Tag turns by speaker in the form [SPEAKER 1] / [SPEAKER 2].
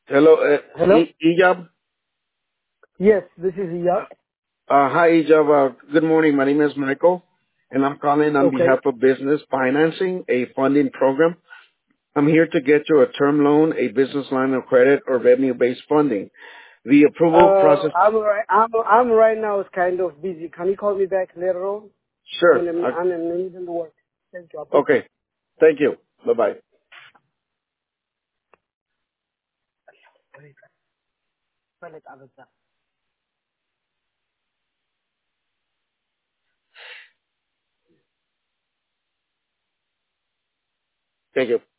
[SPEAKER 1] Hello,
[SPEAKER 2] Hello?
[SPEAKER 1] Ijab.
[SPEAKER 2] Yes, this is Iyad.
[SPEAKER 1] Hi, Ijab. Good morning. My name is Michael, and I'm calling on
[SPEAKER 2] Okay.
[SPEAKER 1] behalf of Business Financing, a funding program. I'm here to get you a term loan, a business line of credit, or revenue-based funding. The approval process.
[SPEAKER 2] I'm right now is kind of busy. Can you call me back later on?
[SPEAKER 1] Sure.
[SPEAKER 2] I'm in the middle of work. Thank you. I appreciate
[SPEAKER 1] Okay. Thank you. Bye-bye.
[SPEAKER 2] it.
[SPEAKER 1] Thank you.